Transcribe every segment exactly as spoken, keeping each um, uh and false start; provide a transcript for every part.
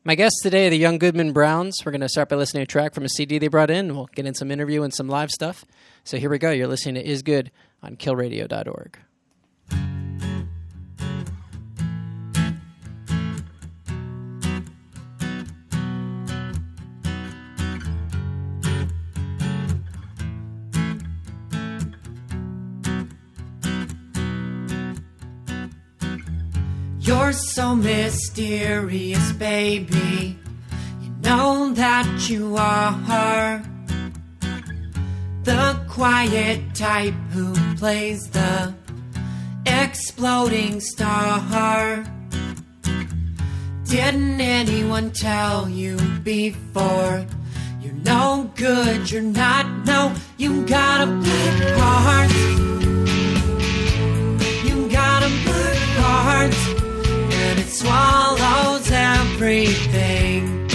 My guests today are the Young Goodman Browns. We're going to start by listening to a track from a C D they brought in. We'll get in some interview and some live stuff. So here we go. You're listening to Is Good on kill radio dot org. You're so mysterious, baby. You know that you are the quiet type who plays the exploding star. Didn't anyone tell you before? You're no good, you're not, no. You got a big heart. You got a big heart. And it swallows everything.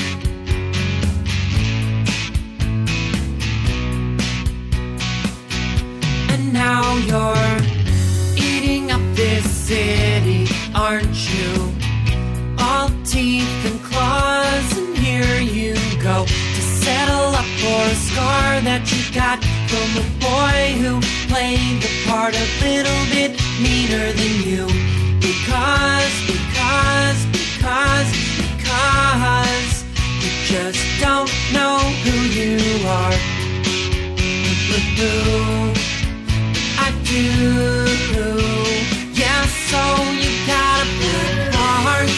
And now you're eating up this city, aren't you? All teeth and claws, and here you go to settle up for a scar that you got from a boy who played the part a little bit meaner than you. Because, because, because, because you just don't know who you are. I do. Yeah, so you got a big heart.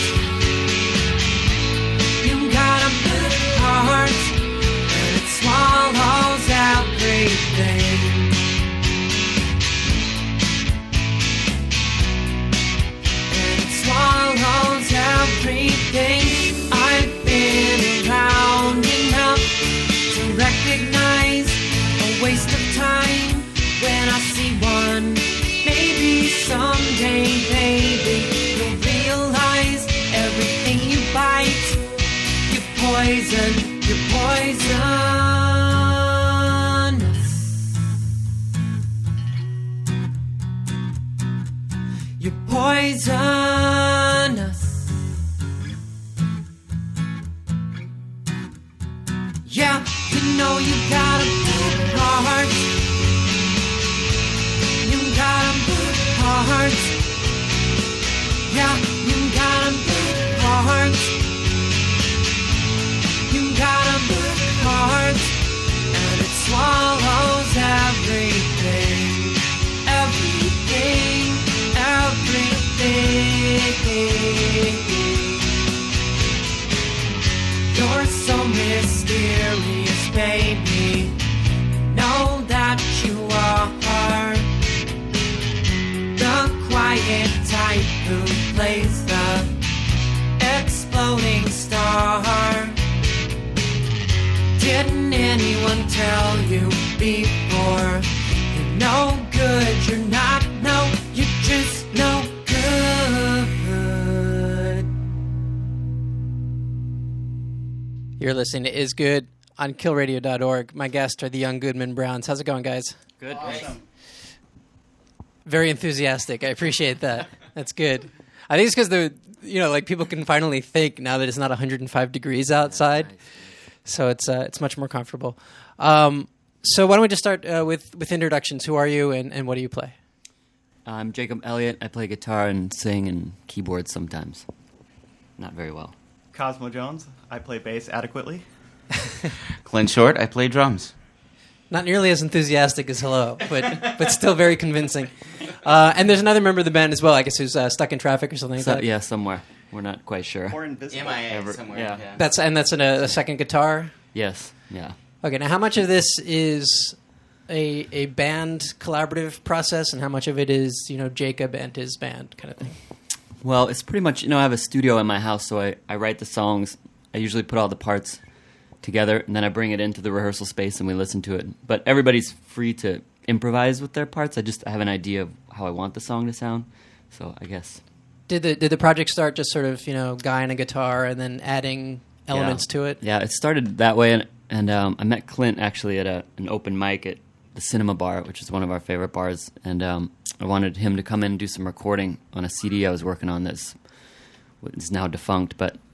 You got a big heart. And it swallows everything. Swallows everything. I've been around enough to recognize a waste of time when I see one. Maybe someday, baby, you'll realize everything you bite, you're poison, you're poisonous. You're poisonous. Yeah, you know you got a big heart. You got a big heart. Yeah, you got a big heart. You got a big heart. And it swallows everything. Everything. Everything. You're so mysterious, baby. Know that you are the quiet type who plays the exploding star. Didn't anyone tell you before? You're no good, you're not, no, you're just no good. You're listening to Is Good on kill radio dot org. My guests are the Young Goodman Browns. How's it going, guys? Good. Awesome. Very enthusiastic. I appreciate that. That's good. I think it's because the you know like people can finally think now that it's not one hundred five degrees outside, so it's uh, it's much more comfortable. Um, so why don't we just start uh, with with introductions? Who are you and, and what do you play? I'm Jacob Elliott. I play guitar and sing and keyboards sometimes. Not very well. Cosmo Jones. I play bass adequately. Clint Short. I play drums. Not nearly as enthusiastic as Hello, but but still very convincing. Uh, and there's another member of the band as well, I guess, who's uh, stuck in traffic or something like So, that. yeah, somewhere. We're not quite sure. Or invisible. M I A Ever- somewhere. yeah. Yeah. That's and that's in a, a second guitar. Yes. Yeah. Okay, now how much of this is a a band collaborative process, and how much of it is you know Jacob and his band kind of thing? Well, it's pretty much, you know, I have a studio in my house, so I, I write the songs. I usually put all the parts together, and then I bring it into the rehearsal space and we listen to it. But everybody's free to improvise with their parts. I just I have an idea of how I want the song to sound, so I guess. Did the did the project start just sort of you know guy and a guitar and then adding elements yeah. to it? Yeah, it started that way, and, and um, I met Clint actually at a, an open mic at the Cinema Bar, which is one of our favorite bars, and um, I wanted him to come in and do some recording on a C D I was working on that's is now defunct, but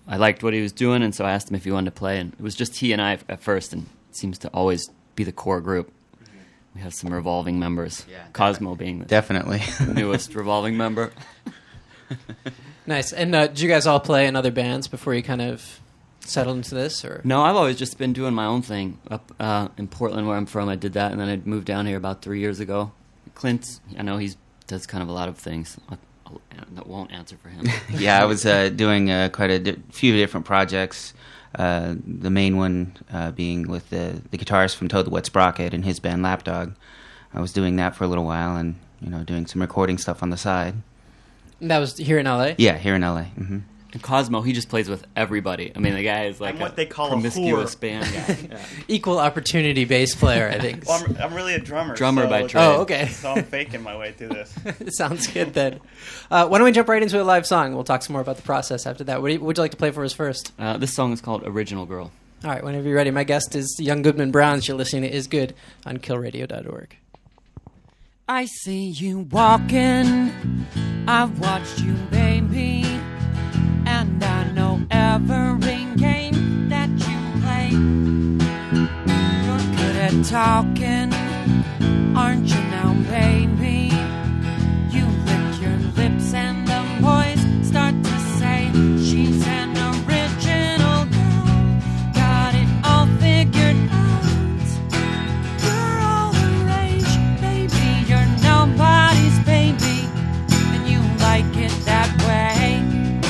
I liked what he was doing, and so I asked him if he wanted to play. And it was just he and I at first, and it seems to always be the core group. We have some revolving members, Yeah, Cosmo being the Definitely. newest revolving member. Nice. And uh, did you guys all play in other bands before you kind of settled into this? Or No, I've always just been doing my own thing. Up uh, in Portland, where I'm from, I did that, and then I moved down here about three years ago. Clint, I know he does kind of a lot of things. I I won't answer for him. Yeah, I was uh, doing uh, quite a di- few different projects. Uh, the main one uh, being with the, the guitarist from Toad the Wet Sprocket and his band Lapdog. I was doing that for a little while and, you know, doing some recording stuff on the side. that was here in L A? Yeah, here in L A. Mm-hmm. And Cosmo, he just plays with everybody. I mean, the guy is like I'm a what they call a promiscuous whore. band guy. Yeah. Equal opportunity bass player, I think. Well, I'm, I'm really a drummer. Drummer so, by trade. Oh, okay. So I'm faking my way through this. It sounds good then. Uh, why don't we jump right into a live song? We'll talk some more about the process after that. What do you, would you like to play for us first? Uh, this song is called Original Girl. All right, whenever you're ready. My guest is Young Goodman Brown. You're listening to Is Good on kill radio dot org. I see you walking, I've watched you, baby, and I know every game that you play. You're good at talking, aren't you now, baby? You lick your lips and the boys start to say she's an original girl, got it all figured out. You're all the rage, baby, you're nobody's baby, and you like it that way.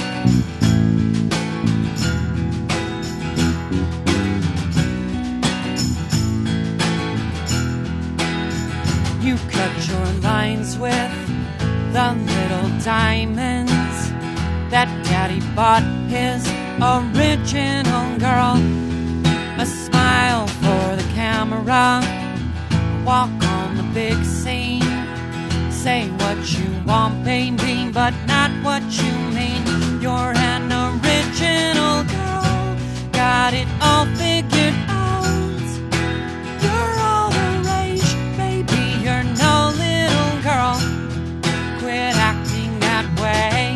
You cut your lines with the little diamonds that daddy bought his original girl. A smile for the camera, walk on the big scene. Say what you want, baby, but not what you mean. You're an original girl, got it all figured out. You're all the rage, baby, you're no little girl. Quit acting that way.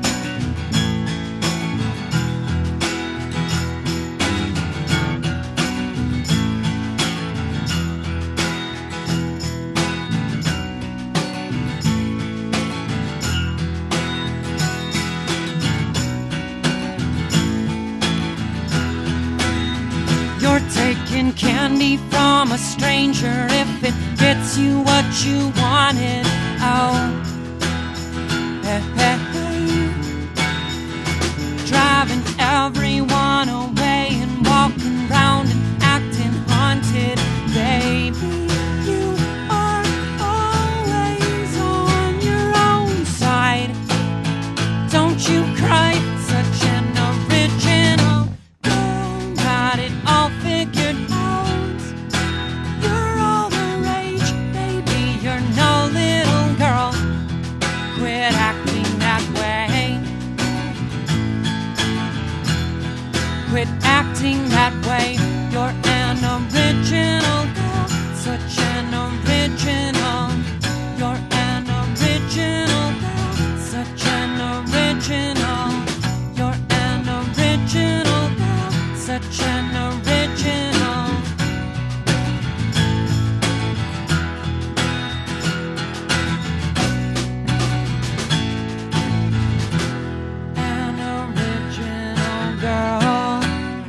You're taking candy from a stranger if it gets you what you wanted. Oh, hey, hey, hey. Driving everyone away and walking round and acting haunted, baby. You are always on your own side. Don't you cry, such an original girl, got it all figured out. You're all the rage, baby, you're no little girl. Quit acting that way. Quit acting that way. You're an original girl, such an original. You're an original girl, such an original. You're an original girl, such an original. An original girl.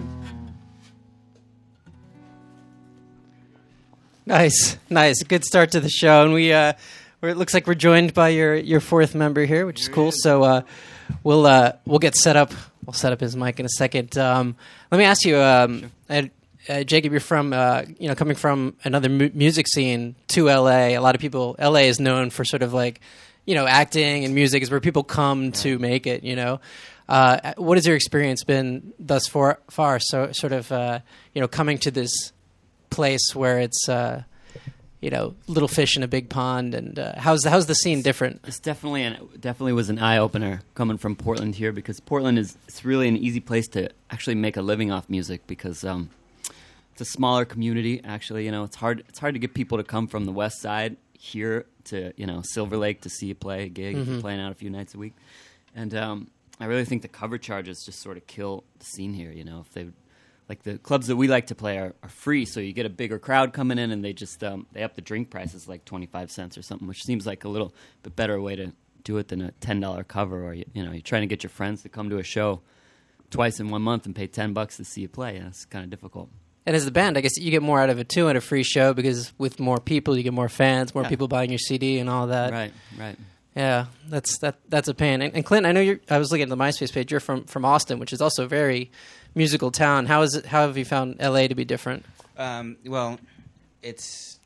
Nice, nice. Good start to the show. And we, uh, we're, it looks like we're joined by your, your fourth member here, which is cool. So uh, we'll uh, we'll get set up. We'll set up his mic in a second. Um, let me ask you, um, uh, uh, Jacob. You're from, uh, you know, coming from another mu- music scene to L A. A lot of people, L A is known for sort of like, you know, acting and music is where people come to make it. You know, uh, what has your experience been thus far? Far, so sort of, uh, you know, coming to this place where it's uh, you know, little fish in a big pond, and uh, how's the, how's the scene different? It's definitely an, definitely was an eye opener coming from Portland here, because Portland is it's really an easy place to actually make a living off music, because um, it's a smaller community. Actually, you know, it's hard it's hard to get people to come from the west side here to, you know, Silver Lake to see you play a gig. Mhm. If you're playing out a few nights a week, and um, I really think the cover charges just sort of kill the scene here. You know, if they like the clubs that we like to play are, are free, so you get a bigger crowd coming in, and they just um, they up the drink prices like twenty-five cents or something, which seems like a little bit better way to do it than a ten dollar cover. Or you, you know, you're trying to get your friends to come to a show twice in one month and pay ten bucks to see you play. And it's kind of difficult. And as the band, I guess you get more out of it too at a free show because with more people, you get more fans, more Yeah. people buying your C D and all that. Right, right. Yeah, that's that. That's a pain. And, and Clint, I know you're. I was looking at the MySpace page. You're from, from Austin, which is also a very musical town. How is it? How have you found L A to be different? Um, well, it's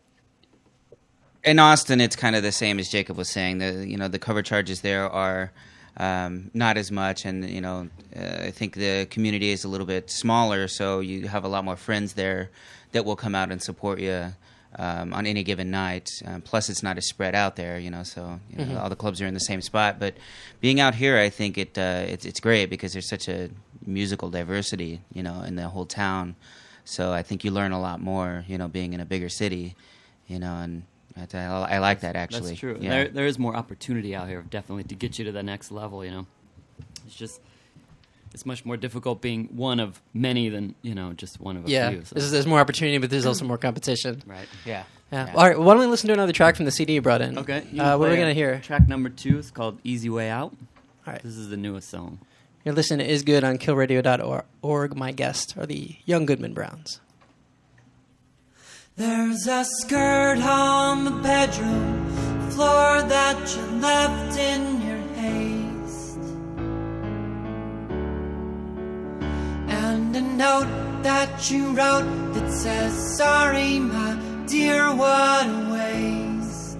in Austin. It's kind of the same as Jacob was saying. The you know the cover charges there are um, not as much, and you know uh, I think the community is a little bit smaller, so you have a lot more friends there that will come out and support you. Um, on any given night. Um, plus, it's not as spread out there, you know. So you know, Mhm. all the clubs are in the same spot. But being out here, I think it uh, it's it's great because there's such a musical diversity, you know, in the whole town. So I think you learn a lot more, you know, being in a bigger city, you know, and I, I like that actually. That's true. Yeah. There, there is more opportunity out here, definitely, to get you to the next level. You know, it's just it's much more difficult being one of many than you know just one of a Yeah, few. So. there's, there's more opportunity, but there's also more competition. Right. yeah. Yeah. Yeah. All right. Why don't we listen to another track from the C D you brought in? Okay. you Uh, what are we play gonna hear? Track number two is called "Easy Way Out." All right. This is the newest song. You're listening to Is Good on kill radio dot org. My guests are the Young Goodman Browns. There's a skirt on the bedroom floor that you left in your haste, and a note that you wrote that says, sorry, my dear, what a waste.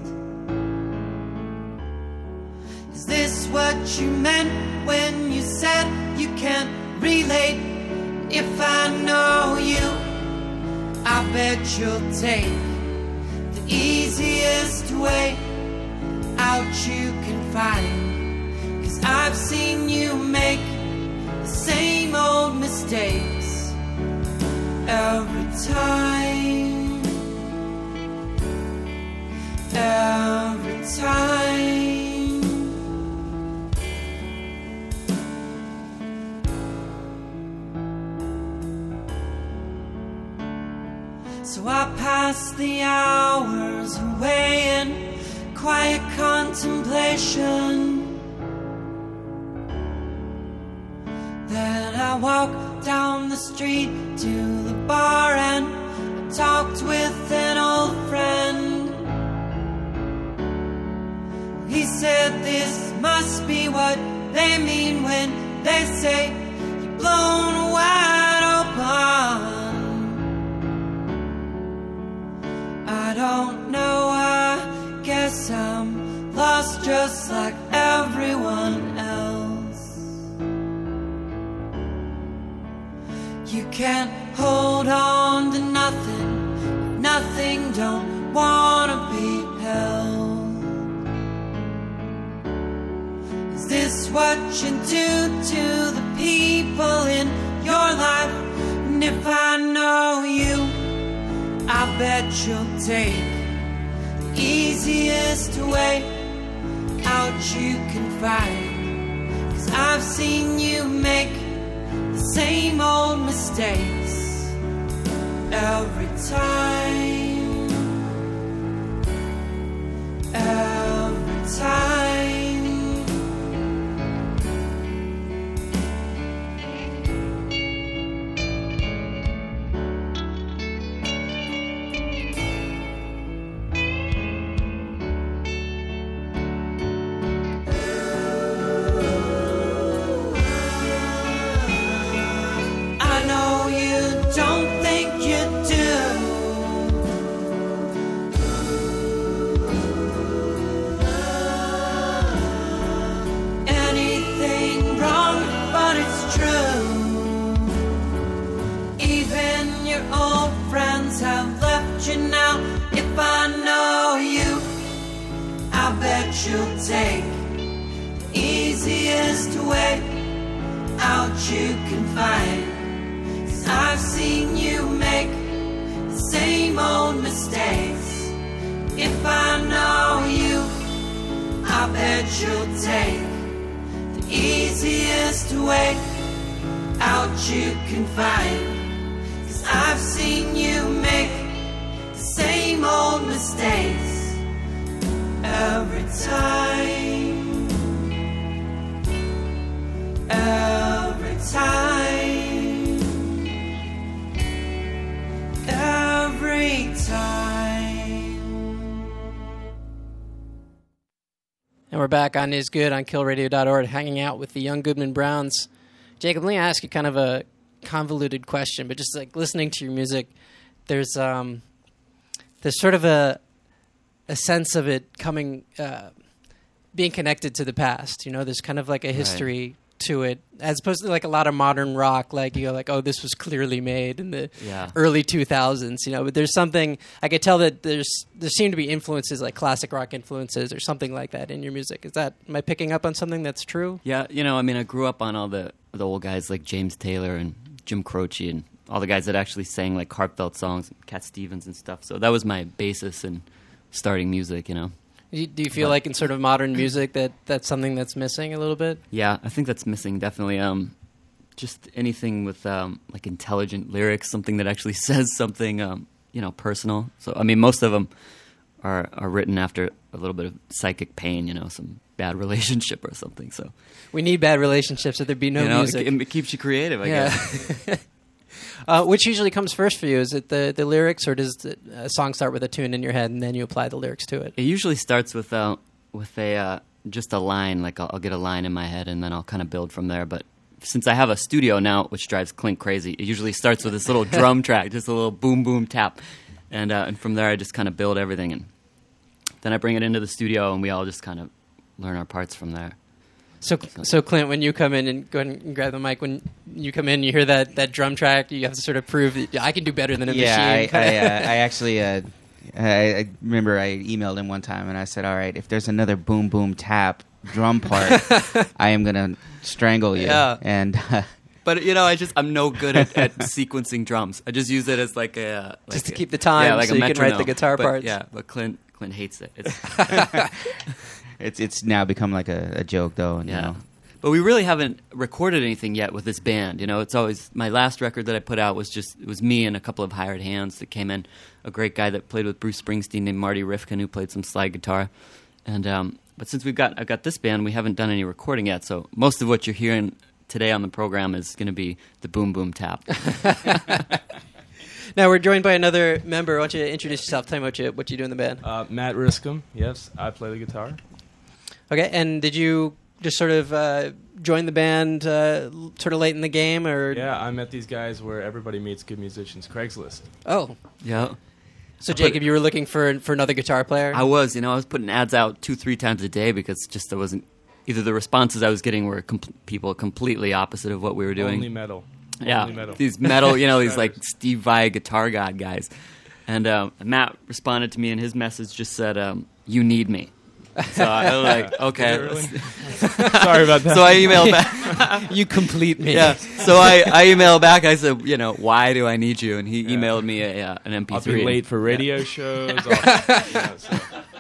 Is this what you meant when you said you can't relate? If I know you, I bet you'll take the easiest way out you can find. 'Cause I've seen you make the same old mistakes every time, every time. So I pass the hours away in quiet contemplation. Then I walk down the street to the bar and I talked with an old friend. He said this must be what they mean when they say you're blown wide open. I don't know, I guess I'm lost just like everyone else. You can't hold on to nothing, nothing, don't wanna be held. Is this what you do to the people in your life? And if I know you, I bet you'll take the easiest way out you can find. 'Cause I've seen you make the same old mistakes every time, every time. You'll take the easiest way out you can find. 'Cause I've seen you make the same old mistakes. If I know you, I bet you'll take the easiest way out you can find. 'Cause I've seen you make the same old mistakes every time, every time, every time. And we're back on Is Good on kill radio dot org, hanging out with the Young Goodman Browns. Jacob, let me ask you kind of a convoluted question, but just like listening to your music, there's um, there's sort of a a sense of it coming, uh, being connected to the past. You know, there's kind of like a history to it, as opposed to like a lot of modern rock. Like you go, like, oh, this was clearly made in the Yeah. early two thousands. You know, but there's something I could tell that there's there seem to be influences like classic rock influences or something like that in your music. Is that am I picking up on something that's true? Yeah, you know, I mean, I grew up on all the the old guys like James Taylor and Jim Croce and all the guys that actually sang like heartfelt songs, Cat Stevens and stuff. So that was my basis in starting music, you know. Do you- do you feel But- like in sort of modern music that that's something that's missing a little bit? Yeah, I think that's missing definitely. Um, just anything with um, like intelligent lyrics, something that actually says something, um, you know, personal. So I mean, most of them are are written after a little bit of psychic pain, you know, some bad relationship or something. So We need bad relationships, or there'd be no you know, music. It, it keeps you creative, I guess. yeah. uh, which usually comes first for you? Is it the, the lyrics, or does the a song start with a tune in your head and then you apply the lyrics to it? It usually starts with uh, with a uh, just a line. Like I'll, I'll get a line in my head, and then I'll kind of build from there. But since I have a studio now, which drives Clint crazy, it usually starts with this little drum track, just a little boom boom tap, and uh, and from there I just kind of build everything, and then I bring it into the studio, and we all just kind of learn our parts from there. So, so Clint, when you come in and go ahead and grab the mic, when you come in, you hear that, that drum track, you have to sort of prove that I can do better than a yeah, machine. I, I, uh, I actually, uh, I, I remember I emailed him one time and I said, all right, if there's another boom, boom, tap drum part, I am going to strangle you. Yeah. And uh, But you know, I just I'm no good at, at sequencing drums. I just use it as like a like Just to a- keep the time yeah, like so a you can write the metronome. guitar But, parts. Yeah, but Clint Clint hates it. It's, it's it's now become like a, a joke, though. And, yeah. you know, But we really haven't recorded anything yet with this band. You know, it's always my last record that I put out was just it was me and a couple of hired hands that came in. A great guy that played with Bruce Springsteen named Marty Rifkin, who played some slide guitar. And um, but since we've got I've got this band, we haven't done any recording yet. So most of what you're hearing today on the program is going to be the boom boom tap. Now we're joined by another member. Why don't you introduce yourself? Tell me what you what you do in the band. Uh, Matt Riscom, yes, I play the guitar. Okay, and did you just sort of uh, join the band uh, l- sort of late in the game, or Yeah, I met these guys where everybody meets good musicians, Craigslist. oh, Yeah. so Jacob, you were looking for for another guitar player? I was, you know, I was putting ads out two, three times a day because just there wasn't either the responses I was getting were com- people completely opposite of what we were doing. Only metal. yeah, Only metal. these metal, you know, these like Shredders. Steve Vai guitar god guys. And um, Matt responded to me, and his message just said, um, "You need me." So I was like, okay. Did it really? Sorry about that. So I emailed back. you complete me. Yeah. So I, I emailed back. I said, you know, why do I need you? And he emailed me a, uh, an M P I'll three. be late for radio shows. I'll, you know, so.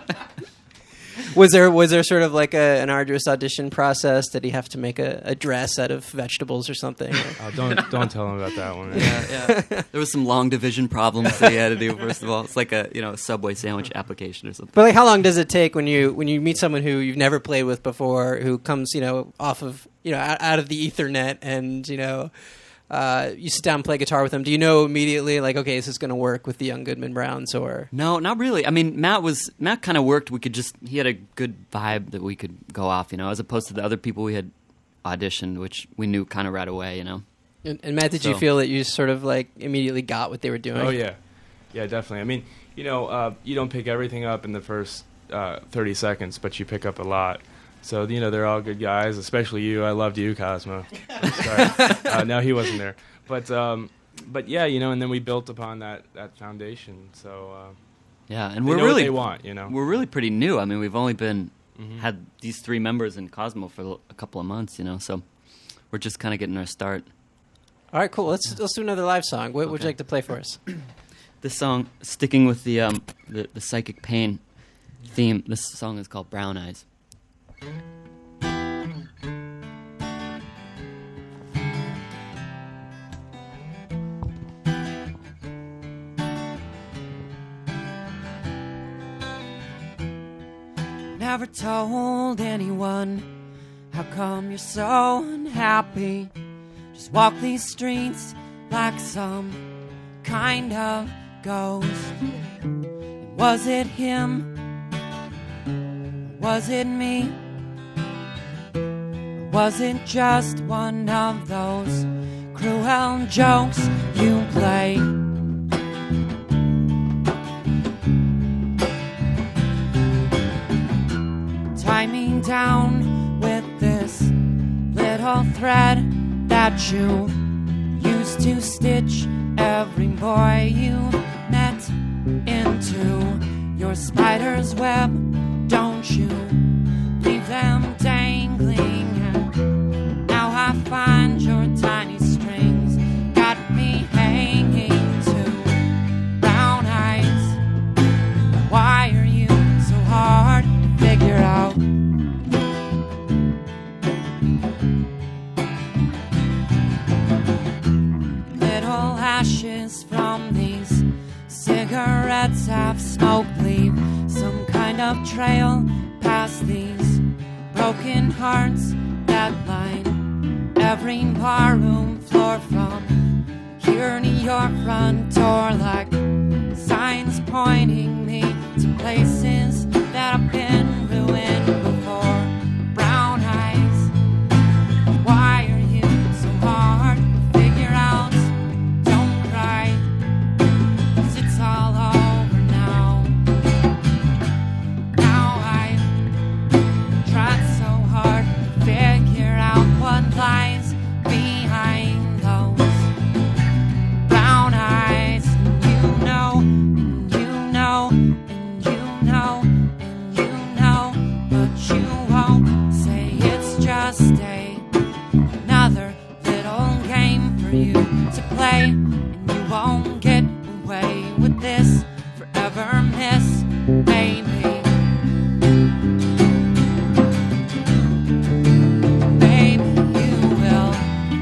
Was there was there sort of like a, an arduous audition process? Did he have to make a, a dress out of vegetables or something? Oh, don't don't tell him about that one. Yeah, yeah. There was some long division problems that he had to do. First of all, it's like a you know a Subway sandwich application or something. But like, how long does it take when you when you meet someone who you've never played with before, who comes you know off of you know out, out of the Ethernet, and you know uh, you sit down and play guitar with them? Do you know immediately like, okay, this is going to work with the Young Goodman Browns, or No, not really. I mean, Matt was Matt kind of worked. We could just he had a good vibe that we could go off, you know, as opposed to the other people we had auditioned, which we knew kind of right away, you know. and, and Matt, did you So- feel that you sort of like immediately got what they were doing? Oh yeah, yeah, definitely. I mean, you know, uh, you don't pick everything up in the first uh, thirty seconds, but you pick up a lot. So you know, they're all good guys, especially you. I loved you, Cosmo. Sorry. uh, no, he wasn't there, but um, but yeah, you know, and then we built upon that that foundation. So uh, Yeah, and they we're know what really they want, you know. we're really pretty new. I mean, we've only been Mhm. had these three members in Cosmo for l- a couple of months, you know. So we're just kind of getting our start. All right, cool. Let's let's do another live song. What would you Okay. like to play for us? This song, sticking with the um the, the psychic pain theme. This song is called Brown Eyes. never told anyone. How come you're so unhappy? Just walk these streets like some kind of ghost. Was it him? Was it me? Or was it just one of those cruel jokes you play? Tie me down with this little thread that you used to stitch every boy you met into your spider's web. Don't you leave them dangling, and now I find your tiny strings got me hanging to brown eyes. Why are you so hard to figure out? Little ashes from these cigarettes have smoke leave some kind of trail past these broken hearts that line every barroom floor from here to your front door, like signs pointing me to places that have been ruined before. Brown eyes, why are you so hard to figure out? Don't cry, 'cause it's all over now. Now I've tried so hard to figure out what lies behind those brown eyes. And you know, and you know, and you know, and you know, but you won't say it's just a another little game for you to play, and you won't get away with this forever, miss, baby. Baby, you will.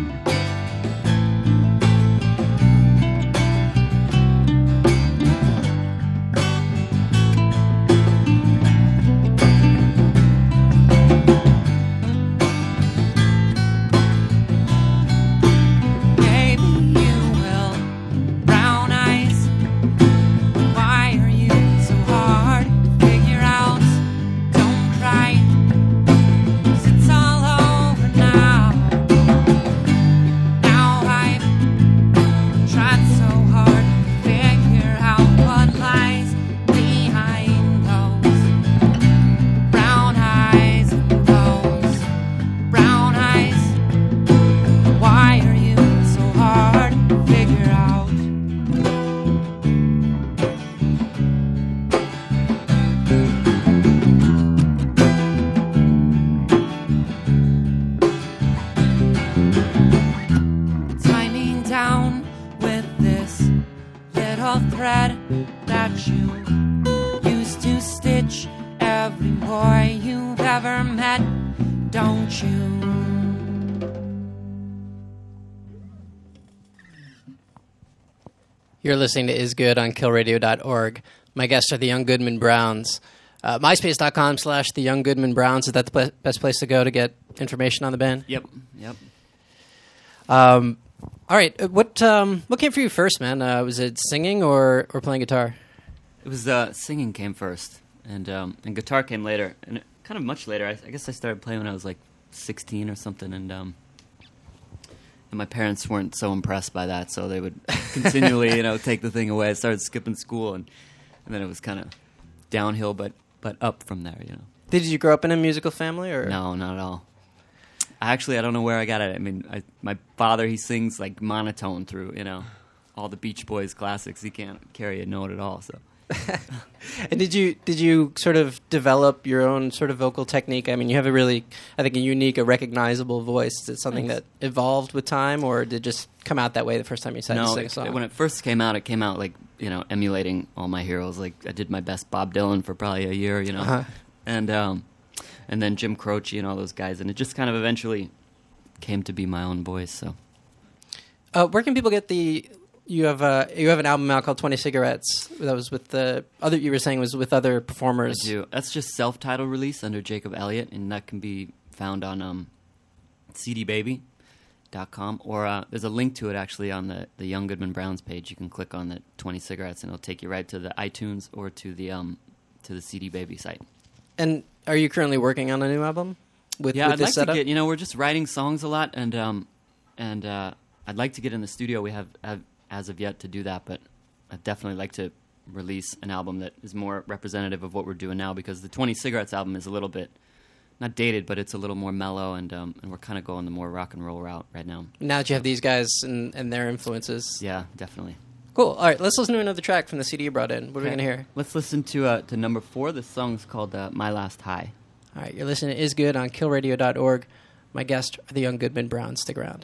Baby, you will. Brown eyes, why are you so hard to figure out? Don't cry, 'cause it's all over now. Now I've tried so hard to figure out what lies behind those brown eyes and those brown eyes. Why are you so hard to figure out? Tie me down with this little thread that you used to stitch every boy you've ever met. Don't you? You're listening to Is Good on kill radio dot org. My guests are the Young Goodman Browns. Uh, MySpace.com slash the Young Goodman Browns. Is that the ple- best place to go to get information on the band? Yep, yep. Um, all right. uh, What um, what came for you first, man? Uh, was it singing or, or playing guitar? It was uh, singing came first, and um, and guitar came later, and it, kind of much later. I, I guess I started playing when I was like sixteen or something, and um, and my parents weren't so impressed by that, so they would continually, you know, take the thing away. I started skipping school, and and then it was kind of downhill, but but up from there, you know. Did you grow up in a musical family? Or No, not at all. I actually, I don't know where I got it. I mean, I, my father, he sings like monotone through, you know, all the Beach Boys classics. He can't carry a note at all, so. And did you did you sort of develop your own sort of vocal technique? I mean, you have a really, I think, a unique, a recognizable voice. Is it something Thanks. that evolved with time, or did it just come out that way the first time you sat to No, sing a it, song? when it first came out, it came out like, you know, emulating all my heroes. Like, I did my best Bob Dylan for probably a year, you know. Uh-huh. And um, and then Jim Croce and all those guys. And it just kind of eventually came to be my own voice, so. Uh, where can people get the you have a you have an album out called twenty Cigarettes. That was with the other. You were saying was with other performers. I do. That's just self-titled release under Jacob Elliott, and that can be found on um, C D baby dot com, or uh, there's a link to it actually on the, the Young Goodman Browns page. You can click on the twenty Cigarettes, and it'll take you right to the iTunes or to the um to the C D Baby site. And are you currently working on a new album? With, yeah, with I'd this like setup? to get. You know, we're just writing songs a lot, and um and uh, I'd like to get in the studio. We have, have as of yet to do that, but I'd definitely like to release an album that is more representative of what we're doing now, because the twenty Cigarettes album is a little bit not dated, but it's a little more mellow, and um, and we're kind of going the more rock and roll route right now. Now that you have these guys and, and their influences. Yeah, definitely. Cool. All right, let's listen to another track from the C D you brought in. What are we Okay. going to hear? Let's listen to uh, to number four. This song's called uh, My Last High. All right, you're listening to Is Good on kill radio dot org. My guests are the Young Goodman Browns. Stick around.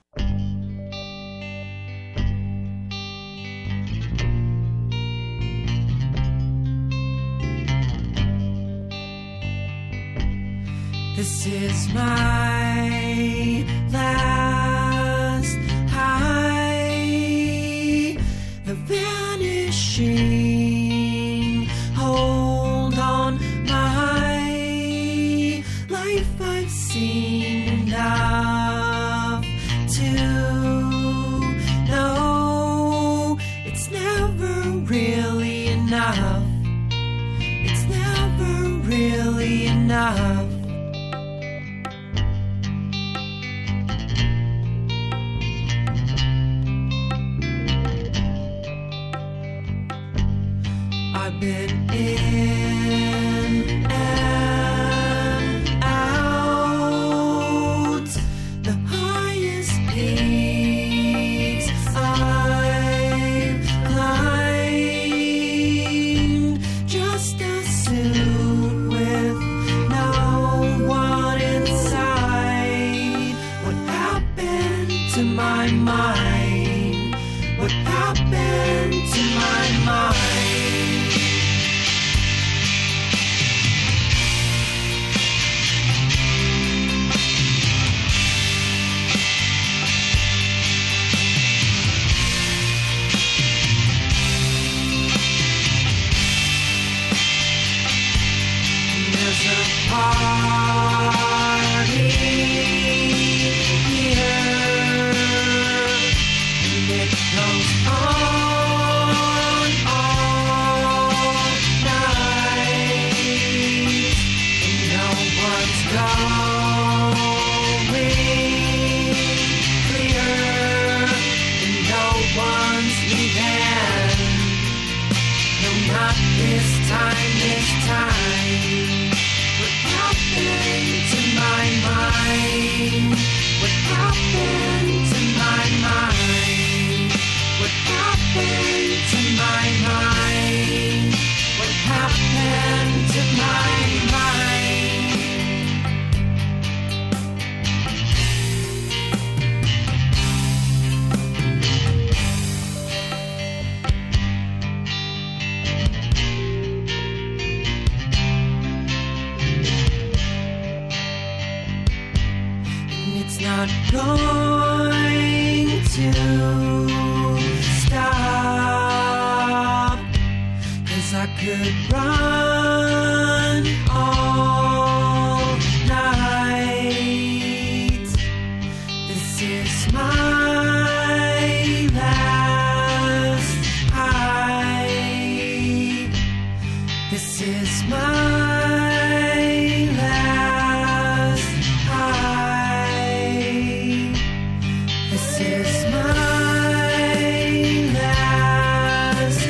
This is my last high, the vanishing hold on my life. I've seen enough to know it's never really enough. It's never really enough. I've been in and out, the highest peaks I've climbed, just a suit with no one inside. What happened to my mind? What happened to my mind? There's a party here, and it goes on all night, and no one's going clear, and no one's leaving. No, not this time, this time. What happened to my mind? What happened to my mind? What happened to my mind? What happened to my mind? And it's not going to stop, 'cause I could run all night. This is my last high. This is my last high. This is my last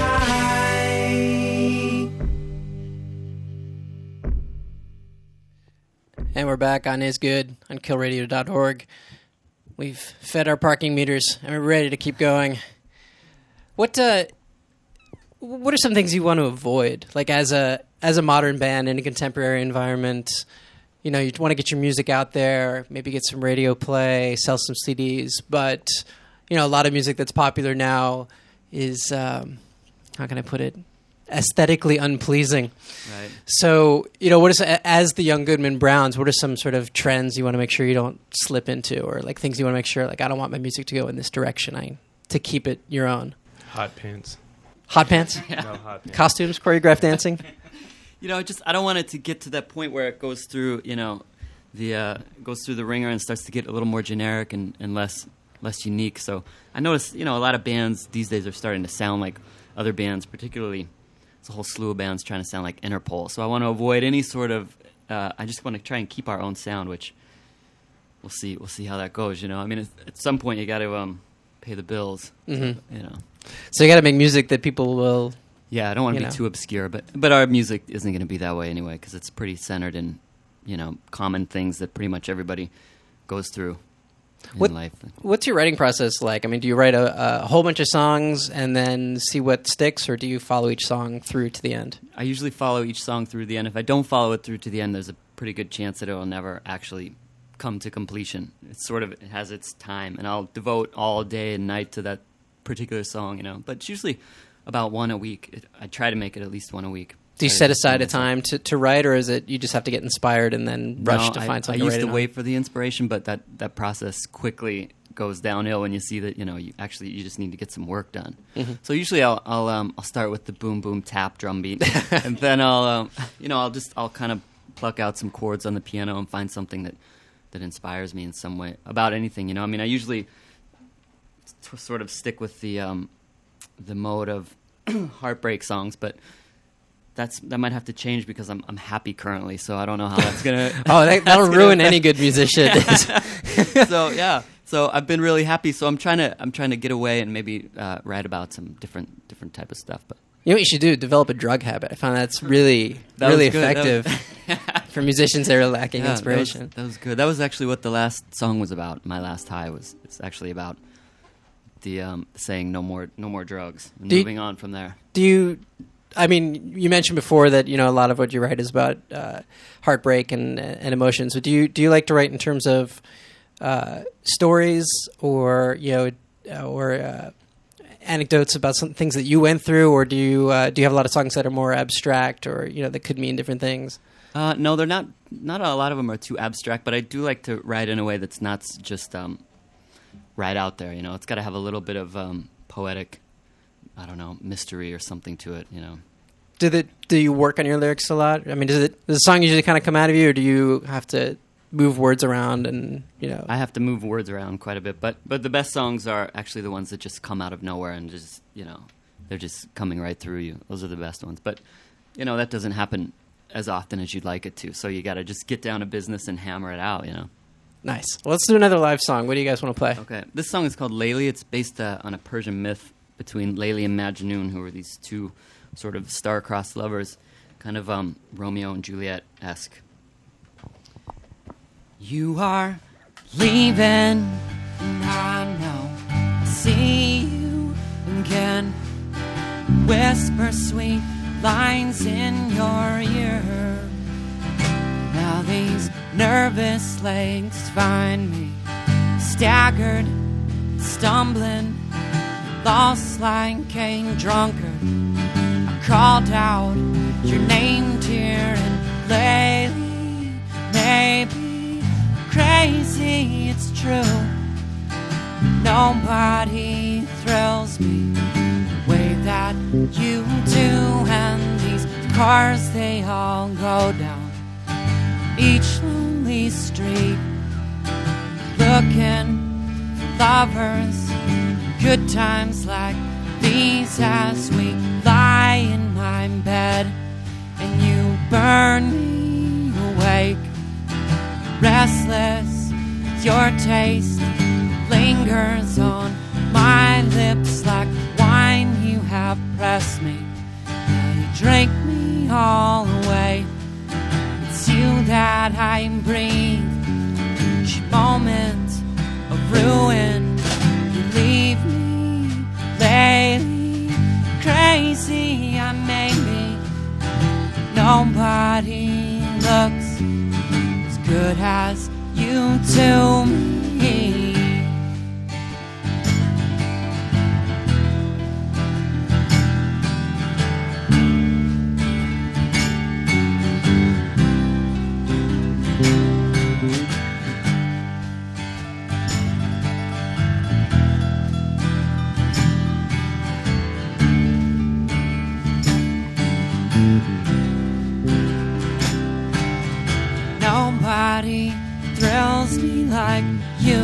high. And we're back on Is Good on kill radio dot org. We've fed our parking meters, and we're ready to keep going. What uh, what are some things you want to avoid, like as a as a modern band in a contemporary environment? You know, you want to get your music out there, maybe get some radio play, sell some C Ds, but you know, a lot of music that's popular now is um, how can I put it? Aesthetically unpleasing. Right. So, you know, what is as the Young Goodman Browns? What are some sort of trends you want to make sure you don't slip into, or like things you want to make sure, like I don't want my music to go in this direction. I to keep it your own? Hot pants. Hot pants, No hot pants. costumes, choreographed dancing. You know, just I don't want it to get to that point where it goes through, you know, the uh, goes through the ringer and starts to get a little more generic and, and less less unique. So I notice, you know, a lot of bands these days are starting to sound like other bands, particularly there's a whole slew of bands trying to sound like Interpol. So I want to avoid any sort of. Uh, I just want to try and keep our own sound, which we'll see. We'll see how that goes. You know, I mean, at, at some point you got to um, pay the bills. Mm-hmm. You know. So you got to make music that people will. Yeah, I don't want to You be know. too obscure, but but our music isn't going to be that way anyway because it's pretty centered in, you know, common things that pretty much everybody goes through in What- life. What's your writing process like? I mean, do you write a, a whole bunch of songs and then see what sticks, or do you follow each song through to the end? I usually follow each song through the end. If I don't follow it through to the end, there's a pretty good chance that it will never actually come to completion. It's sort of it has its time, and I'll devote all day and night to that particular song, you know. But it's usually about one a week. It, I try to make it at least one a week. Do you Try set to aside a myself. time to, to write, or is it you just have to get inspired and then rush No, to I, find something I used to write to it on? wait for the inspiration, but that, that process quickly goes downhill when you see that, you know, you actually you just need to get some work done. Mm-hmm. So usually I'll I'll um, I'll start with the boom boom tap drum beat, and then I'll um, you know I'll just I'll kind of pluck out some chords on the piano and find something that that inspires me in some way about anything. You know, I mean, I usually t- sort of stick with the um, the mode of heartbreak songs, but that's that might have to change because I'm I'm happy currently, so I don't know how that's gonna. Oh, that, that'll gonna ruin affect- any good musician. So yeah, so I've been really happy. So I'm trying to I'm trying to get away and maybe uh, write about some different different type of stuff. But You know what you should do? Develop a drug habit. I found that's really, That really was good. That effective for musicians that are lacking yeah, inspiration. That was, that was good. That was actually what the last song was about. My Last High was it's actually about the um, saying no more no more drugs and Do you- moving on from there. Do you? I mean, you mentioned before that you know a lot of what you write is about uh, heartbreak and and emotions. But do you do you like to write in terms of uh, stories or you know uh, or uh, anecdotes about some things that you went through, or do you uh, do you have a lot of songs that are more abstract or you know that could mean different things? Uh, no, they're not. Not a lot of them are too abstract, but I do like to write in a way that's not s- just um, right out there. You know, it's got to have a little bit of um, poetic, I don't know, mystery or something to it. You know. Do the do you work on your lyrics a lot? I mean, does it does the song usually kind of come out of you, or do you have to move words around and you know? I have to move words around quite a bit, but but the best songs are actually the ones that just come out of nowhere and just you know they're just coming right through you. Those are the best ones. But you know that doesn't happen as often as you'd like it to. So you got to just get down to business and hammer it out. You know. Nice. Well, let's do another live song. What do you guys want to play? Okay, this song is called Layli. It's based uh, on a Persian myth between Layli and Majnun, who were these two sort of star-crossed lovers, kind of um, Romeo and Juliet-esque. You are leaving, and I know I'll see you again. Whisper sweet lines in your ear. Now these nervous legs find me staggered, stumbling, lost like a drunkard. I called out your name, dear, and lately, maybe crazy, it's true. Nobody thrills me the way that you do, and these cars, they all go down each lonely street, looking for lovers, good times like these as we lie in my bed, and you burn me awake, restless, your taste lingers on my lips like wine. You have pressed me, now you drink me all away. It's you that I breathe, each moment of ruin. You leave me lately, crazy, I may be. Nobody looks as good as you to me. nobody thrills me like you.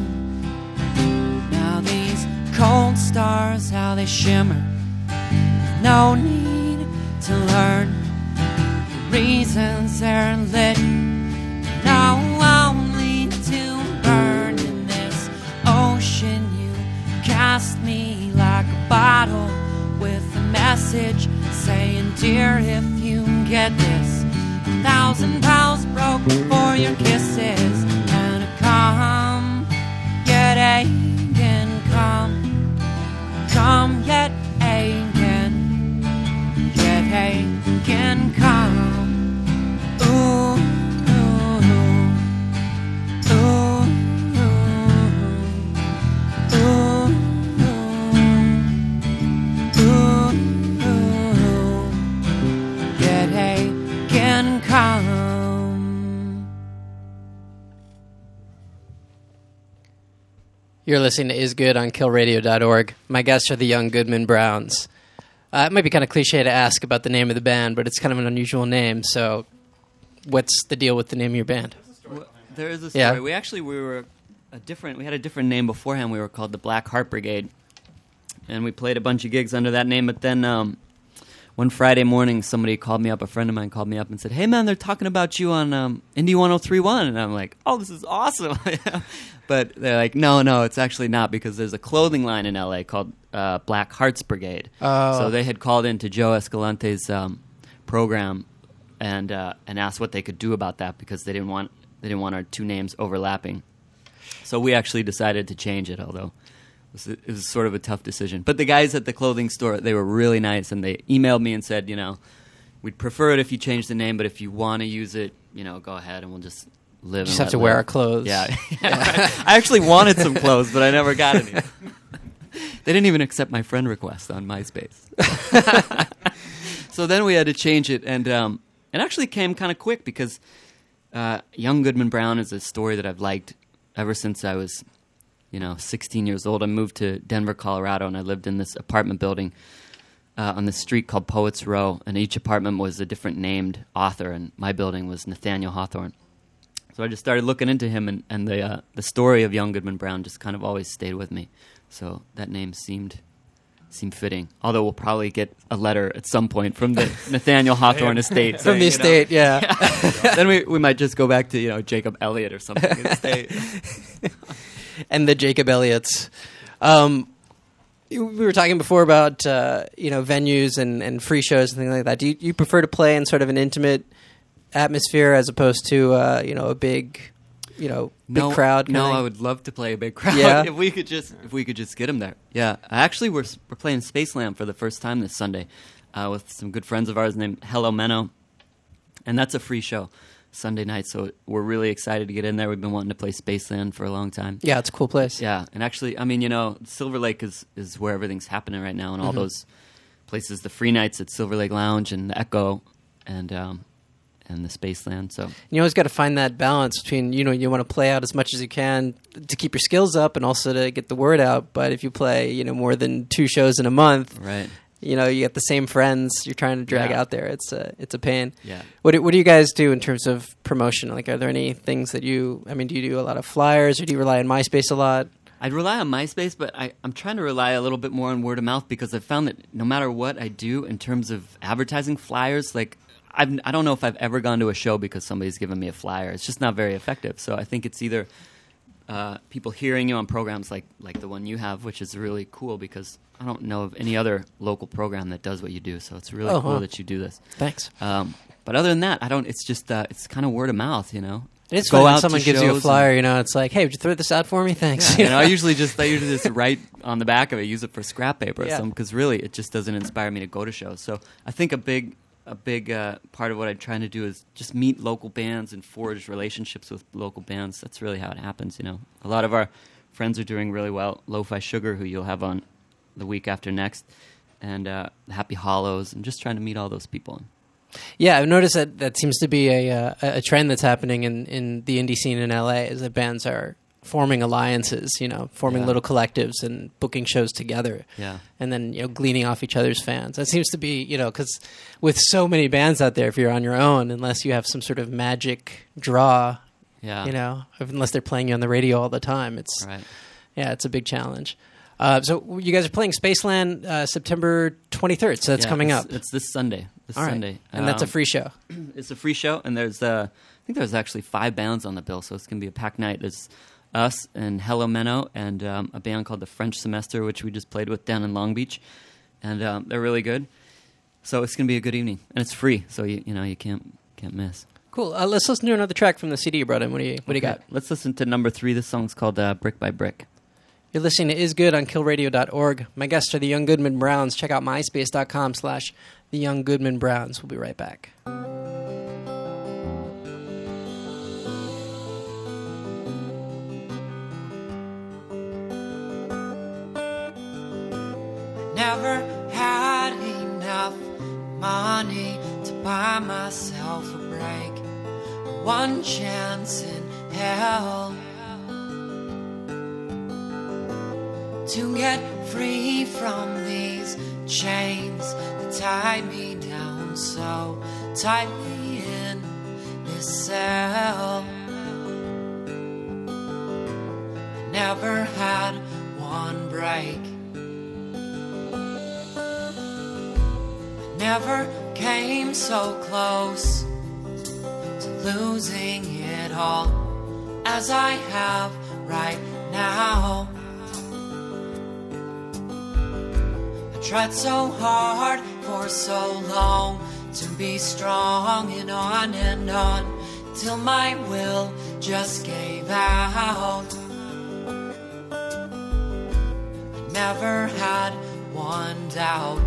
Now these cold stars, how they shimmer. No need to learn reasons they're lit. Now only to burn in this ocean. You cast me like a bottle with a message saying, dear, if you get this, a thousand pounds broke for your kisses. And come, yet again, come, come, yet again, yet again, come. Ooh, ooh, ooh, ooh, ooh, ooh, ooh, yet again, come. You're listening to Is Good on kill radio dot org. My guests are the Young Goodman Browns. Uh, it might be kind of cliche to ask about the name of the band, but it's kind of an unusual name. So, what's the deal with the name of your band? Well, there is a story. Yeah. We actually we were a different. We had a different name beforehand. We were called the Black Heart Brigade, and we played a bunch of gigs under that name. But then um, one Friday morning, somebody called me up. A friend of mine called me up and said, "Hey man, they're talking about you on um, Indie one oh three point one." And I'm like, "Oh, this is awesome!" But they're like, "No, no, it's actually not, because there's a clothing line in L A called uh, Black Hearts Brigade." Oh. So they had called into Joe Escalante's um, program and uh, and asked what they could do about that, because they didn't want they didn't want our two names overlapping. So we actually decided to change it, although it was, it was sort of a tough decision. But the guys at the clothing store, they were really nice, and they emailed me and said, you know, we'd prefer it if you change the name, but if you want to use it, you know, go ahead and we'll just live. Just and have to let wear live. our clothes. Yeah. I actually wanted some clothes, but I never got any. They didn't even accept my friend request on MySpace. So then we had to change it, and um, it actually came kind of quick, because uh, Young Goodman Brown is a story that I've liked ever since I was, you know, sixteen years old. I moved to Denver, Colorado, and I lived in this apartment building uh, on this street called Poets Row, and each apartment was a different named author, and my building was Nathaniel Hawthorne. So I just started looking into him, and, and the uh, the story of Young Goodman Brown just kind of always stayed with me. So that name seemed seemed fitting. Although we'll probably get a letter at some point from the Nathaniel Hawthorne estate. From the saying, you know, estate, yeah. then we we might just go back to, you know, Jacob Elliott or something and stay. And the Jacob Elliots. Um, we were talking before about uh, you know, venues and, and free shows and things like that. Do you, you prefer to play in sort of an intimate atmosphere as opposed to uh, you know, a big, you know, big no, crowd? Kind No, of I would love to play a big crowd. Yeah? if we could just if we could just get them there. Yeah, actually, we're we're playing Spaceland for the first time this Sunday uh, with some good friends of ours named Hello Menno, and that's a free show Sunday night. So we're really excited to get in there. We've been wanting to play Spaceland for a long time. Yeah, it's a cool place. Yeah, and actually, I mean, you know, Silver Lake is is where everything's happening right now, and all Mm-hmm. those places, the free nights at Silver Lake Lounge and the Echo, and um, and the Spaceland. So You always got to find that balance between, you know, you want to play out as much as you can to keep your skills up and also to get the word out. But if you play, you know, more than two shows in a month, right. you know, you get the same friends you're trying to drag Yeah. out there. It's a, it's a pain. Yeah. What do, what do you guys do in terms of promotion? Like, are there any things that you, I mean, do you do a lot of flyers or do you rely on MySpace a lot? I'd rely on MySpace, but I, I'm trying to rely a little bit more on word of mouth, because I've found that no matter what I do in terms of advertising flyers, like I've, I don't know if I've ever gone to a show because somebody's given me a flyer. It's just not very effective. So I think it's either uh, people hearing you on programs like, like the one you have, which is really cool, because I don't know of any other local program that does what you do. So it's really Oh, cool huh. that you do this. Thanks. Um, but other than that, I don't. It's just uh, it's kind of word of mouth, you know. It's Go funny when out to someone gives you a shows flyer, you know, it's like, hey, would you throw this out for me? Thanks. Yeah, you know, I usually just I usually just write on the back of it, use it for scrap paper or Yeah. something, because really it just doesn't inspire me to go to shows. So I think a big a big uh, part of what I'm trying to do is just meet local bands and forge relationships with local bands. That's really how it happens. You know, a lot of our friends are doing really well. Lo-Fi Sugar, who you'll have on the week after next, and uh, Happy Hollows, and just trying to meet all those people. Yeah, I've noticed that that seems to be a uh, a trend that's happening in, in the indie scene in L A, is that bands are forming alliances, you know, forming Yeah. little collectives and booking shows together. Yeah. And then, you know, gleaning off each other's fans. That seems to be, you know, because with so many bands out there, if you're on your own, unless you have some sort of magic draw, Yeah. You know, unless they're playing you on the radio all the time. It's Right. yeah, it's a big challenge. Uh, so you guys are playing Spaceland uh, September twenty-third. So that's Yeah, coming it's, up. It's this Sunday. This All right. Sunday. And that's a Um, free show. It's a free show, and there's uh, I think there's actually five bands on the bill, so it's gonna be a packed night. There's us and Hello Menno and um, a band called the French Semester, which we just played with down in Long Beach, and um, they're really good. So it's gonna be a good evening, and it's free, so you you know you can't can't miss. Cool. Uh, let's listen to another track from the C D you brought in. What do you What do you Okay, got? Let's listen to number three. This song's called uh, Brick by Brick. You're listening to Is Good on kill radio dot org. My guests are the Young Goodman Browns. Check out myspace.com slash the Young Goodman Browns. We'll be right back. Never had enough money to buy myself a break, or one chance in hell to get free from these chains that tie me down so tightly in this cell. I never had one break. Never came so close to losing it all as I have right now. I tried so hard for so long to be strong and on and on till my will just gave out. I never had one doubt.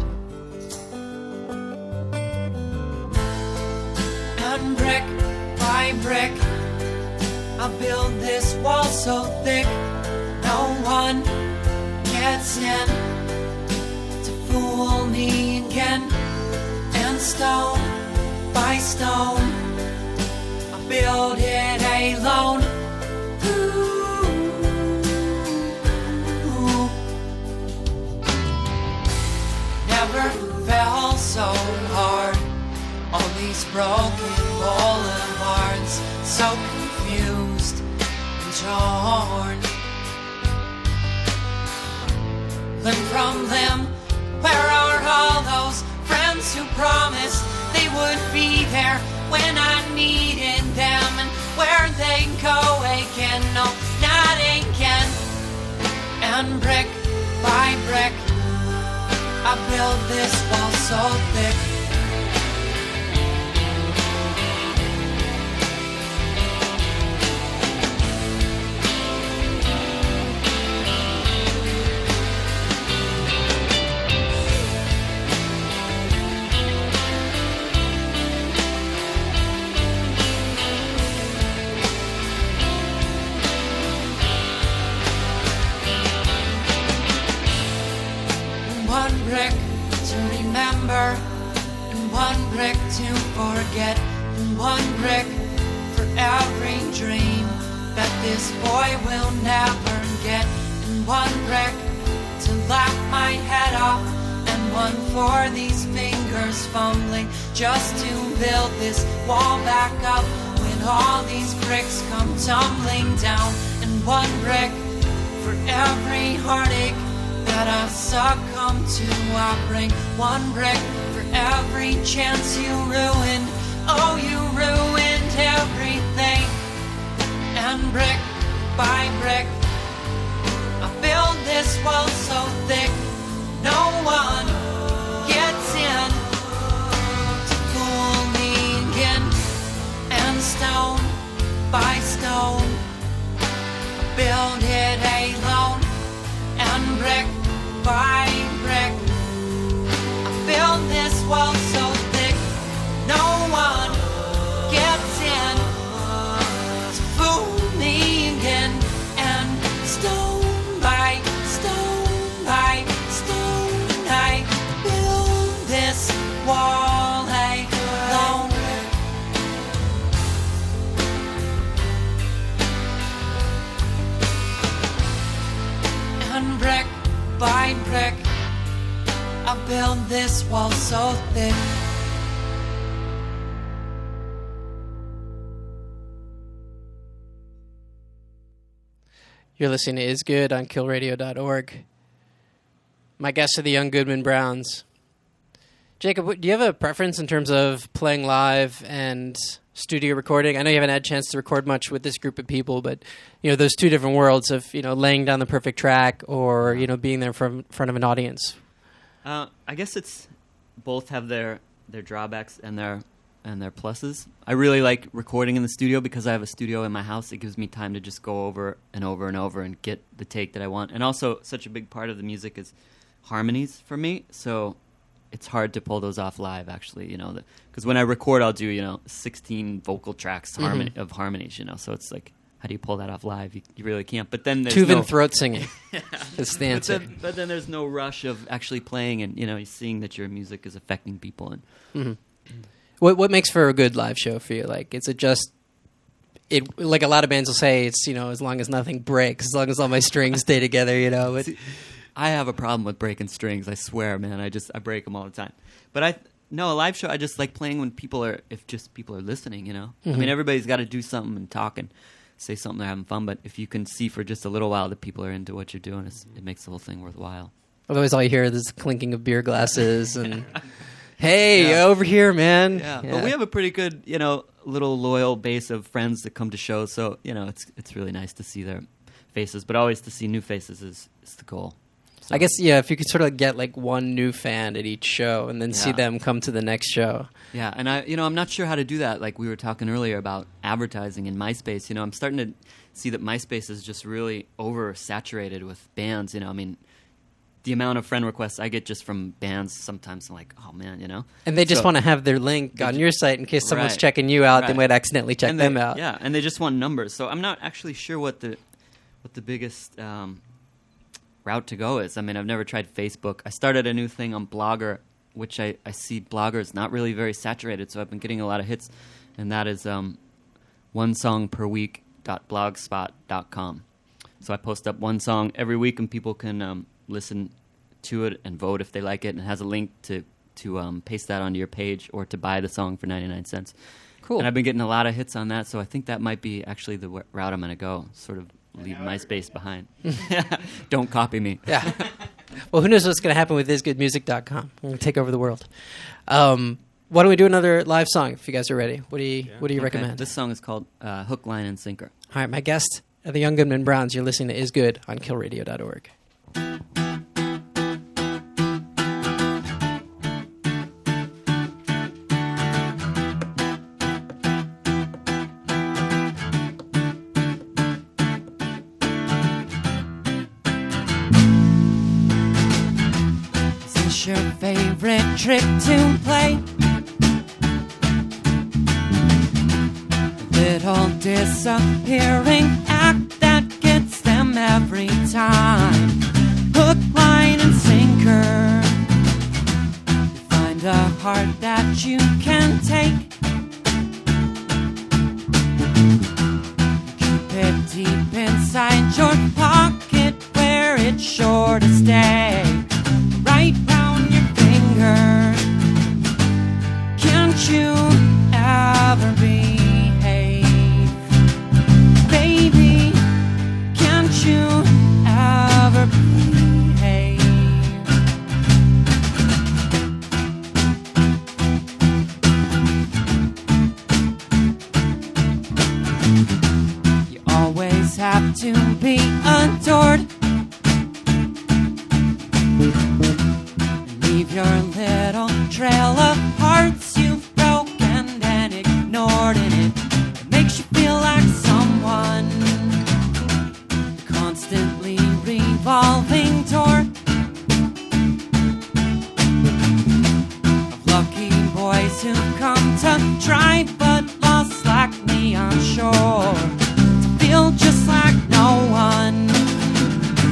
And brick by brick, I build this wall so thick no one gets in to fool me again. And stone by stone, I build it alone. Ooh, ooh. Never fell so hard on these broken boulevards, so confused and torn. Limb from limb, where are all those friends who promised they would be there when I needed them? And where they go again? No, not again. And brick by brick, I build this wall so thick. One brick to remember, and one brick to forget, and one brick for every dream that this boy will never get, and one brick to laugh my head off, and one for these fingers fumbling just to build this wall back up when all these bricks come tumbling down, and one brick for every heartache that I succumb to. I bring one brick for every chance you ruined. Oh, you ruined everything. And brick by brick, I build this wall so thick no one gets in to fool me again. And stone by stone, I build it alone. And brick by brick, I build this wall so thick no one gets in to fool me again. And stone by stone by stone, I build this wall alone. And brick by brick, I build this wall so thick. You're listening to Is Good on kill radio dot org. My guests are the Young Goodman Browns. Jacob, what- do you have a preference in terms of playing live and studio recording? I know you haven't had a chance to record much with this group of people, but you know those two different worlds of you know laying down the perfect track or you know being there from front of an audience. Uh, I guess it's both have their their drawbacks and their and their pluses. I really like recording in the studio because I have a studio in my house. It gives me time to just go over and over and over and get the take that I want. And also, such a big part of the music is harmonies for me. So it's hard to pull those off live, actually. You know, because when I record, I'll do you know sixteen vocal tracks harmony Mhm. of harmonies. You know, so it's like, how do you pull that off live? You, you really can't. But then there's Tuvan no throat singing. It's the but answer. then, but then there's no rush of actually playing and you know seeing that your music is affecting people. And Mhm. What what makes for a good live show for you? Like, is it just it? Like a lot of bands will say, it's you know, as long as nothing breaks, as long as all my strings stay together, you know. But, See, I have a problem with breaking strings. I swear, man. I just I break them all the time. But I no a live show. I just like playing when people are if just people are listening. You know, I Mhm. mean, everybody's got to do something and talk and say something. They're having fun. But if you can see for just a little while that people are into what you're doing, it's, it makes the whole thing worthwhile. otherwise, all you hear is the clinking of beer glasses and, hey, Yeah. over here, man. Yeah. But we have a pretty good, you know, little loyal base of friends that come to shows. So, you know, it's it's really nice to see their faces. But always to see new faces is, is the goal. So, I guess, yeah, if you could sort of get like one new fan at each show and then see Yeah. them come to the next show. Yeah, and I, you know, I'm not sure how to do that. Like we were talking earlier about advertising in MySpace. You know, I'm starting to see that MySpace is just really oversaturated with bands. You know, I mean, the amount of friend requests I get just from bands, sometimes I'm like, oh man, you know. And they just So- want to have their link They on ju- your site in case someone's Right. checking you out. They Right. might accidentally check And they- them out. Yeah, and they just want numbers. So I'm not actually sure what the what the biggest um, route to go is. I mean, I've never tried Facebook. I started a new thing on Blogger, which I, I see bloggers not really very saturated, so I've been getting a lot of hits, and that is um, one song per week dot blogspot dot com. So I post up one song every week, and people can um, listen to it and vote if they like it, and it has a link to to um, paste that onto your page or to buy the song for ninety-nine cents. Cool. And I've been getting a lot of hits on that, so I think that might be actually the w- route I'm going to go, sort of leave MySpace behind. Don't copy me. Yeah. Well, who knows what's going to happen with is good music dot com. We're going to take over the world. Um, why don't we do another live song if you guys are ready? What do you What do you Okay, recommend? This song is called uh, Hook, Line, and Sinker. All right, my guest are the Young Goodman Browns. You're listening to Is Good on kill radio dot org. Is this your favorite trick to play? Little disappearing act that gets them every time. Hook, line, and sinker. You find a heart that you can take. Keep it deep inside your pocket where it's sure to stay. Right round your finger. Can't you ever behave? Baby, can't you ever behave? You always have to be adored. Leave your little trail of hearts you've broken and ignored in it. It makes you feel like someone constantly revolving door of lucky boys who come to try but lost like me on shore to feel just like no one.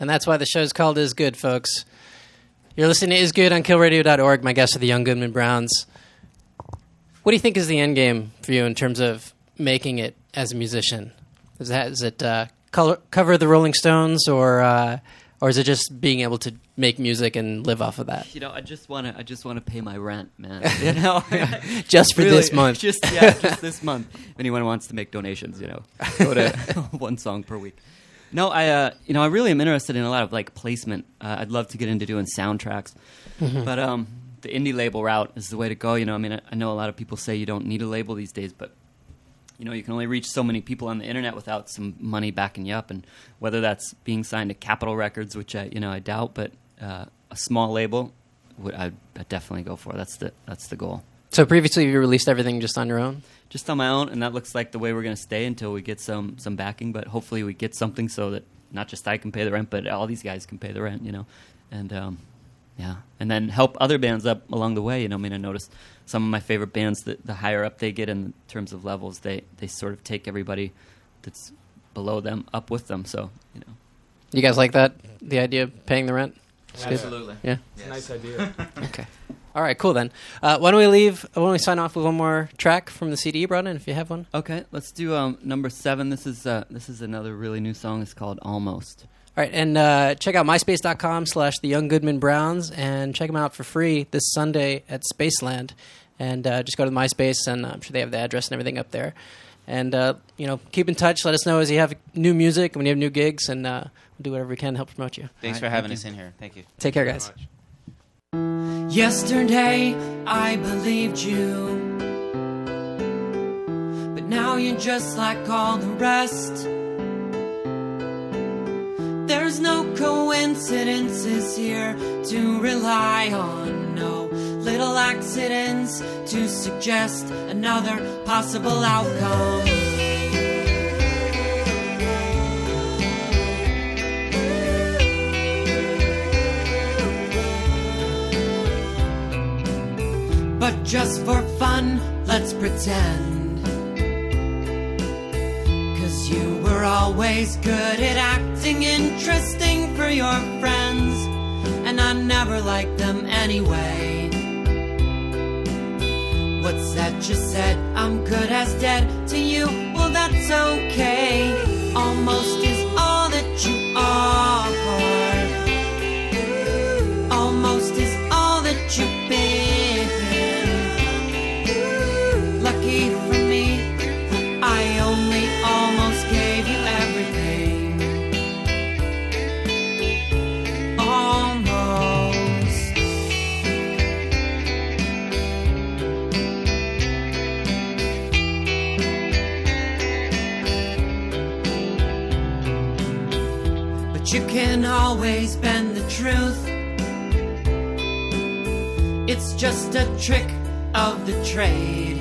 And that's why the show's called Is Good, folks. You're listening to Is Good on kill radio dot org. My guests are the Young Goodman Browns. What do you think is the end game for you in terms of making it as a musician? Is, that, is it uh, color, cover the Rolling Stones, or uh, or is it just being able to make music and live off of that? You know, I just want to. I just want to pay my rent, man. You know, just for Really, this month. Just yeah, just this month. If anyone wants to make donations, you know, go to one song per week. No, I. Uh, you know, I really am interested in a lot of like placement. Uh, I'd love to get into doing soundtracks, Mm-hmm. but um, the indie label route is the way to go. You know, I mean, I, I know a lot of people say you don't need a label these days, but you know, you can only reach so many people on the internet without some money backing you up, and whether that's being signed to Capitol Records, which I, you know, I doubt, but uh, a small label, would I'd, I'd definitely go for. That's the that's the goal. So previously you released everything just on your own? Just on my own, and that looks like the way we're going to stay until we get some some backing. But hopefully, we get something so that not just I can pay the rent, but all these guys can pay the rent. You know, and um, yeah, and then help other bands up along the way. You know, I mean, I noticed some of my favorite bands, that the higher up they get in terms of levels, they they sort of take everybody that's below them up with them. So you know, You guys like that? The idea of paying the rent? It's good? Absolutely. Yeah. It's a nice idea. Okay. All right, cool then. Uh, why don't we leave? Why don't we sign off with one more track from the C D you brought in, if you have one? okay, let's do um, number seven. This is uh, this is another really new song. It's called Almost. All right, and uh, check out myspace.com slash the Young Goodman Browns, and check them out for free this Sunday at Spaceland. And uh, just go to the MySpace, and I'm sure they have the address and everything up there. And, uh, you know, keep in touch. Let us know as you have new music, when you have new gigs, and uh, we'll do whatever we can to help promote you. Thanks All for right, having thank us you. in here. Thank you. Take care, guys. Yesterday I believed you, but now you're just like all the rest. There's no coincidences here to rely on, no little accidents to suggest another possible outcome. But just for fun, let's pretend, 'cause you were always good at acting interesting for your friends, and I never liked them anyway. What's that you said? I'm good as dead to you. Well, that's okay. Almost is all that you are. Almost is all that you've been. Lucky for me, I only almost gave you everything. Almost. But you can always bend the truth. It's just a trick of the trade.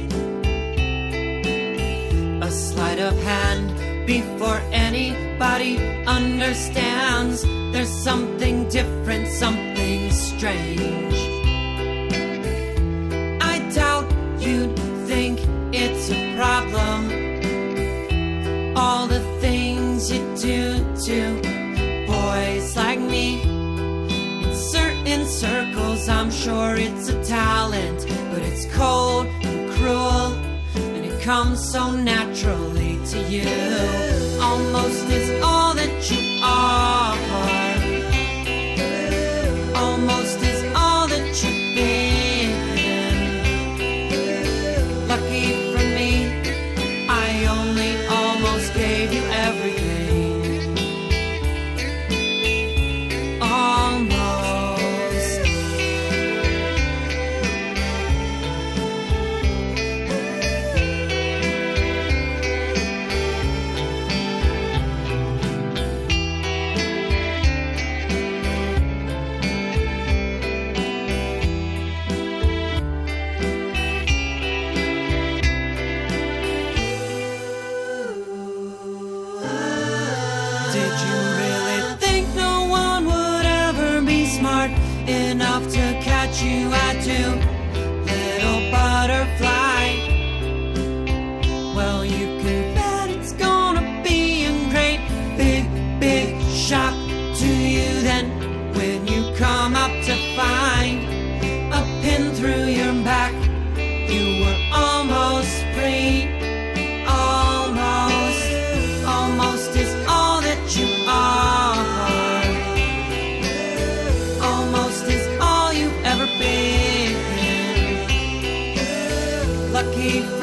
A sleight of hand before anybody understands. There's something different, something strange. I doubt you'd think it's a problem, all the things you do to boys like me. In certain circles I'm sure it's a talent, but it's cold and cruel, and it comes so naturally to you. Almost is all that you are. Almost is all that you've been. Lucky for me, I only almost gave you everything. Almost. Did you really think no one would ever be smart enough to catch you at two, little butterfly? Well, you can bet it's gonna be a great big, big shock to you. to find a pin through your back. You were almost free. Almost, almost is all that you are. Almost is all you've ever been. Lucky